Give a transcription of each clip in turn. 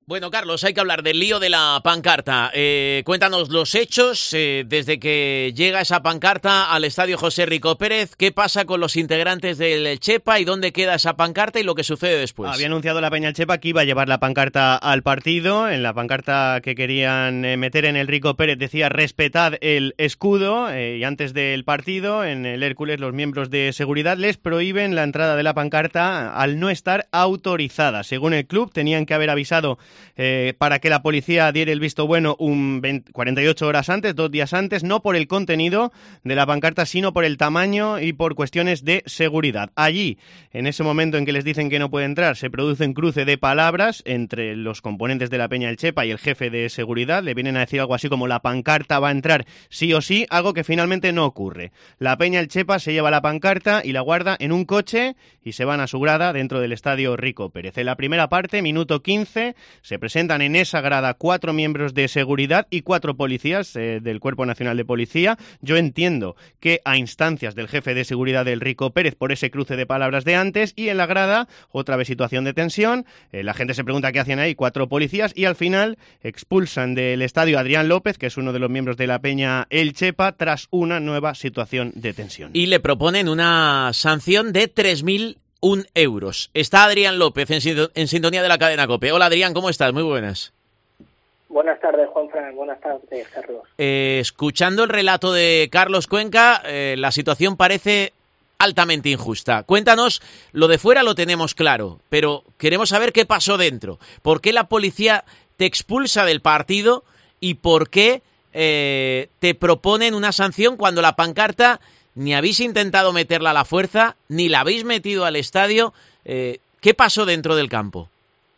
Bueno, Carlos, hay que hablar del lío de la pancarta. Cuéntanos los hechos desde que llega esa pancarta al estadio José Rico Pérez. ¿Qué pasa con los integrantes del Chepa y dónde queda esa pancarta y lo que sucede después? Había anunciado la Peña Chepa que iba a llevar la pancarta al partido. En la pancarta que querían meter en el Rico Pérez decía respetad el escudo y antes del partido en el Hércules los miembros de seguridad les prohíben la entrada de la pancarta al no estar autorizada. Según el club tenían que haber avisado para que la policía diera el visto bueno 48 horas antes, 2 días antes, no por el contenido de la pancarta, sino por el tamaño y por cuestiones de seguridad. Allí, en ese momento en que les dicen que no puede entrar, se produce un cruce de palabras entre los componentes de la Peña del Chepa y el jefe de seguridad. Le vienen a decir algo así como la pancarta va a entrar sí o sí, algo que finalmente no ocurre. La Peña del Chepa se lleva la pancarta y la guarda en un coche y se van a su grada dentro del estadio Rico Pérez. En la primera parte, minuto 15, se presentan en esa grada 4 miembros de seguridad y 4 policías del Cuerpo Nacional de Policía. Yo entiendo que a instancias del jefe de seguridad del Rico Pérez por ese cruce de palabras de antes, y en la grada otra vez situación de tensión. La gente se pregunta qué hacían ahí 4 policías y al final expulsan del estadio a Adrián López, que es uno de los miembros de la Peña El Chepa, tras una nueva situación de tensión. Y le proponen una sanción de 3.001 euros. Está Adrián López en sintonía de la cadena COPE. Hola Adrián, ¿cómo estás? Muy buenas. Buenas tardes, Juanfran. Buenas tardes, Carlos. Escuchando el relato de Carlos Cuenca, la situación parece altamente injusta. Cuéntanos, lo de fuera lo tenemos claro, pero queremos saber qué pasó dentro. ¿Por qué la policía te expulsa del partido y por qué te proponen una sanción cuando la pancarta ni habéis intentado meterla a la fuerza, ni la habéis metido al estadio? ¿Qué pasó dentro del campo?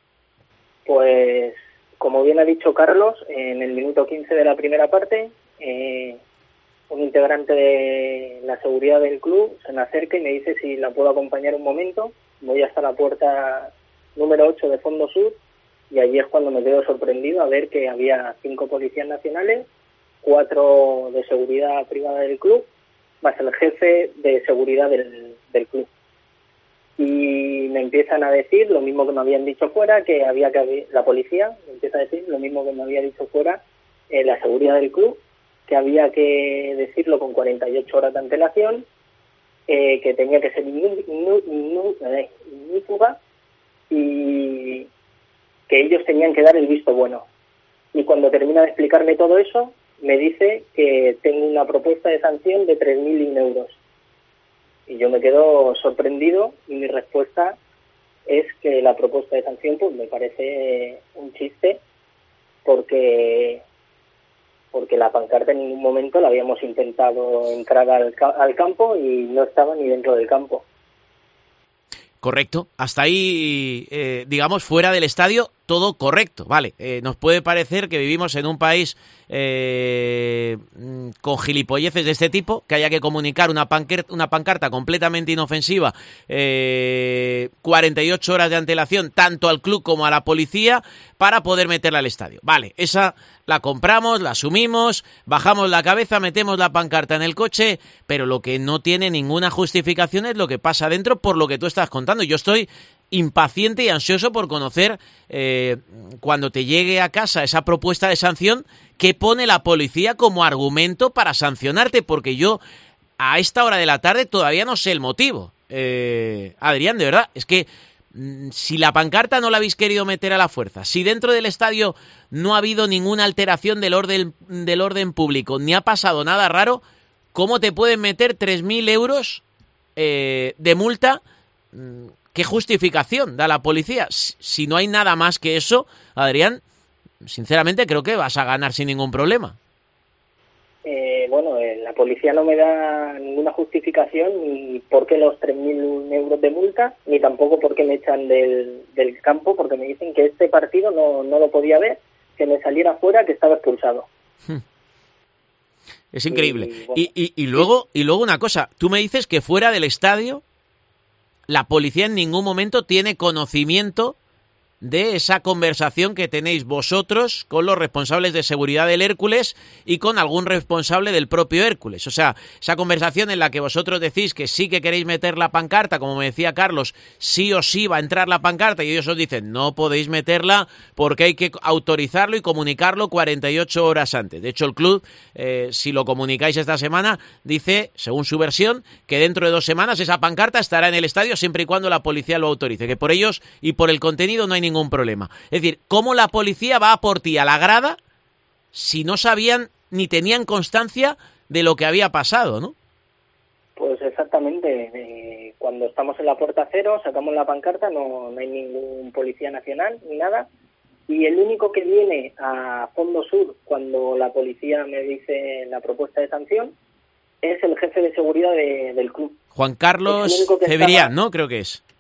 Pues, como bien ha dicho Carlos, en el minuto 15 de la primera parte, un integrante de la seguridad del club se me acerca y me dice si la puedo acompañar un momento. Voy hasta la puerta número 8 de fondo sur y allí es cuando me quedo sorprendido a ver que había 5 policías nacionales, 4 de seguridad privada del club, más el jefe de seguridad del club. Y me empiezan a decir lo mismo que me habían dicho fuera, la policía me empieza a decir lo mismo que me había dicho fuera la seguridad del club, que había que decirlo con 48 horas de antelación, que tenía que ser ignífuga y que ellos tenían que dar el visto bueno. Y cuando termina de explicarme todo eso, me dice que tengo una propuesta de sanción de 3.001 euros. Y yo me quedo sorprendido y mi respuesta es que la propuesta de sanción pues me parece un chiste porque la pancarta en ningún momento la habíamos intentado entrar al campo y no estaba ni dentro del campo. Correcto. Hasta ahí, digamos, fuera del estadio, todo correcto. Vale, nos puede parecer que vivimos en un país con gilipolleces de este tipo, que haya que comunicar una pancarta completamente inofensiva, 48 horas de antelación, tanto al club como a la policía, para poder meterla al estadio. Vale, esa la compramos, la asumimos, bajamos la cabeza, metemos la pancarta en el coche, pero lo que no tiene ninguna justificación es lo que pasa dentro, por lo que tú estás contando. Yo estoy impaciente y ansioso por conocer, cuando te llegue a casa esa propuesta de sanción, qué pone la policía como argumento para sancionarte, porque yo a esta hora de la tarde todavía no sé el motivo. Adrián, de verdad, es que si la pancarta no la habéis querido meter a la fuerza, si dentro del estadio no ha habido ninguna alteración del orden público, ni ha pasado nada raro, ¿cómo te pueden meter 3.000 euros de multa? ¿Qué justificación da la policía? Si no hay nada más que eso, Adrián, sinceramente creo que vas a ganar sin ningún problema. La policía no me da ninguna justificación ni por qué los 3.000 euros de multa, ni tampoco por qué me echan del campo, porque me dicen que este partido no lo podía ver, que me saliera fuera, que estaba expulsado. Es increíble. Y luego una cosa, tú me dices que fuera del estadio la policía en ningún momento tiene conocimiento de esa conversación que tenéis vosotros con los responsables de seguridad del Hércules y con algún responsable del propio Hércules. O sea, esa conversación en la que vosotros decís que sí que queréis meter la pancarta, como me decía Carlos, sí o sí va a entrar la pancarta, y ellos os dicen, no podéis meterla porque hay que autorizarlo y comunicarlo 48 horas antes. De hecho, el club, si lo comunicáis esta semana, dice, según su versión, que dentro de 2 semanas esa pancarta estará en el estadio siempre y cuando la policía lo autorice, que por ellos y por el contenido no hay ningún problema. Es decir, ¿cómo la policía va a por ti a la grada si no sabían ni tenían constancia de lo que había pasado, ¿no? Pues exactamente. Cuando estamos en la puerta cero, sacamos la pancarta, no hay ningún policía nacional ni nada. Y el único que viene a Fondo Sur cuando la policía me dice la propuesta de sanción es el jefe de seguridad del club. Juan Carlos Cebrián, ¿no? Creo que es.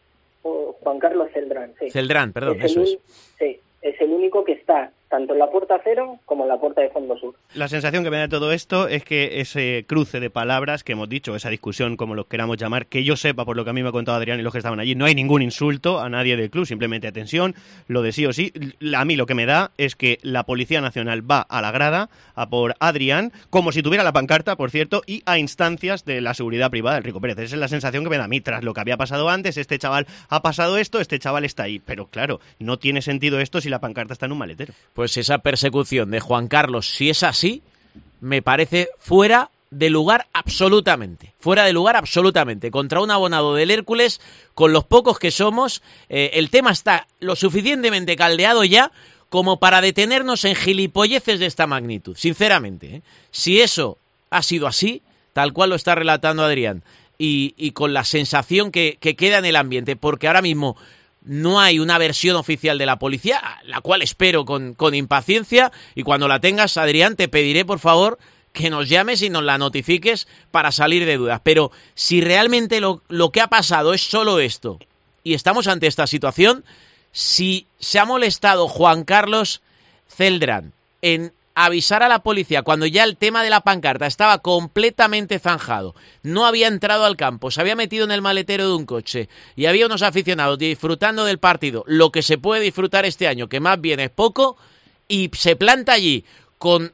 Juan Carlos Celdrán, sí. Celdrán, perdón, eso es. Sí, es el único que está tanto en la puerta cero como en la puerta de Fondo Sur. La sensación que me da todo esto es que ese cruce de palabras que hemos dicho, esa discusión, como lo queramos llamar, que yo sepa, por lo que a mí me ha contado Adrián y los que estaban allí, no hay ningún insulto a nadie del club, simplemente atención, lo de sí o sí. A mí lo que me da es que la Policía Nacional va a la grada a por Adrián, como si tuviera la pancarta, por cierto, y a instancias de la seguridad privada del Rico Pérez. Esa es la sensación que me da a mí, tras lo que había pasado antes, este chaval ha pasado esto, este chaval está ahí. Pero claro, no tiene sentido esto si la pancarta está en un maletero. Pues esa persecución de Juan Carlos, si es así, me parece fuera de lugar absolutamente. Fuera de lugar absolutamente. Contra un abonado del Hércules, con los pocos que somos, el tema está lo suficientemente caldeado ya como para detenernos en gilipolleces de esta magnitud. Sinceramente, si eso ha sido así, tal cual lo está relatando Adrián, y con la sensación que queda en el ambiente, porque ahora mismo no hay una versión oficial de la policía, la cual espero con impaciencia, y cuando la tengas, Adrián, te pediré, por favor, que nos llames y nos la notifiques para salir de dudas. Pero si realmente lo que ha pasado es solo esto, y estamos ante esta situación, si se ha molestado Juan Carlos Celdrán en avisar a la policía cuando ya el tema de la pancarta estaba completamente zanjado, no había entrado al campo, se había metido en el maletero de un coche y había unos aficionados disfrutando del partido, lo que se puede disfrutar este año, que más bien es poco, y se planta allí con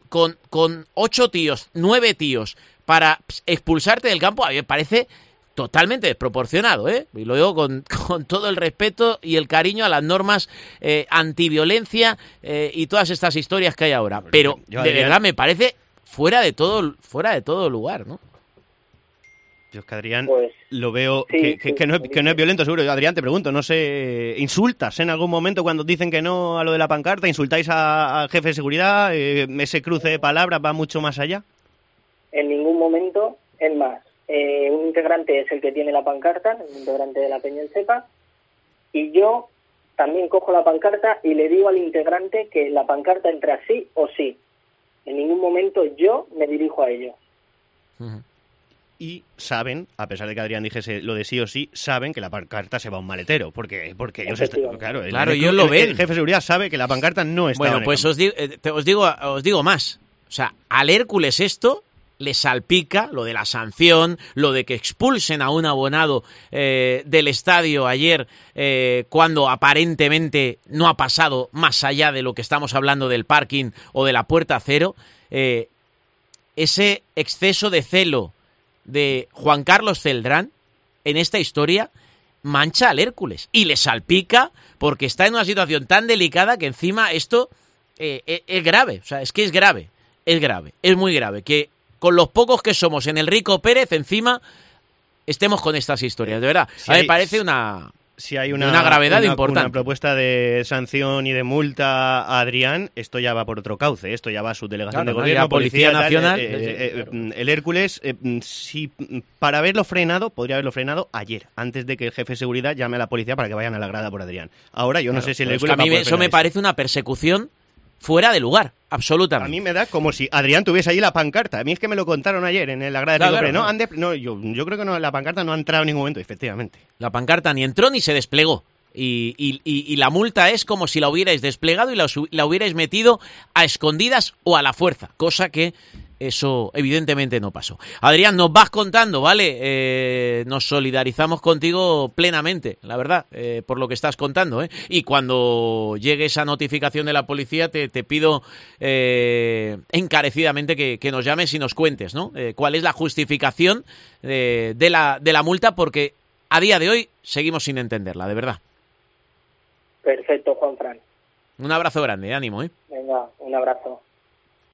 8 tíos, 9 tíos para expulsarte del campo, a mí me parece totalmente desproporcionado, ¿eh? Y lo digo con todo el respeto y el cariño a las normas antiviolencia y todas estas historias que hay ahora. Pero de verdad me parece fuera de todo lugar, ¿no? Yo es que Adrián pues, lo veo sí, que no es violento, seguro. Yo, Adrián, te pregunto, no sé, ¿insultas en algún momento cuando dicen que no a lo de la pancarta? ¿Insultáis al jefe de seguridad? ¿Ese cruce de palabras va mucho más allá? En ningún momento, es más. Un integrante es el que tiene la pancarta, el integrante de la Peña El Cepa, y yo también cojo la pancarta y le digo al integrante que la pancarta entra sí o sí. En ningún momento yo me dirijo a ellos. Y saben, a pesar de que Adrián dijese lo de sí o sí, saben que la pancarta se va a un maletero, porque ellos están, claro, ellos lo ven. El jefe de seguridad sabe que la pancarta no está. Bueno, pues os digo más. O sea, al Hércules esto le salpica lo de la sanción, lo de que expulsen a un abonado del estadio ayer cuando aparentemente no ha pasado más allá de lo que estamos hablando del parking o de la puerta cero. Ese exceso de celo de Juan Carlos Celdrán en esta historia mancha al Hércules y le salpica porque está en una situación tan delicada que encima esto es grave. O sea, es que es grave, es muy grave que con los pocos que somos en el Rico Pérez, encima, estemos con estas historias. De verdad, a mí me parece una gravedad importante. Una propuesta de sanción y de multa a Adrián, esto ya va por otro cauce. Esto ya va a su delegación de gobierno, Policía Nacional. El Hércules, si para haberlo frenado, podría haberlo frenado ayer, antes de que el jefe de seguridad llame a la policía para que vayan a la grada por Adrián. Ahora yo no sé si el Hércules a mí eso me parece una persecución fuera de lugar, absolutamente. A mí me da como si Adrián tuviese allí la pancarta. A mí es que me lo contaron ayer en la grada de Rico Pérez. Yo creo que no, la pancarta no ha entrado en ningún momento, efectivamente. La pancarta ni entró ni se desplegó. Y la multa es como si la hubierais desplegado y la hubierais metido a escondidas o a la fuerza, cosa que eso evidentemente no pasó. Adrián, nos vas contando, ¿vale? Nos solidarizamos contigo plenamente, la verdad, por lo que estás contando, ¿eh? Y cuando llegue esa notificación de la policía te pido encarecidamente que nos llames y nos cuentes, ¿no? ¿Cuál es la justificación de la multa? Porque a día de hoy seguimos sin entenderla, de verdad. Perfecto, Juanfran. Un abrazo grande, ánimo, ¿eh? Venga, un abrazo.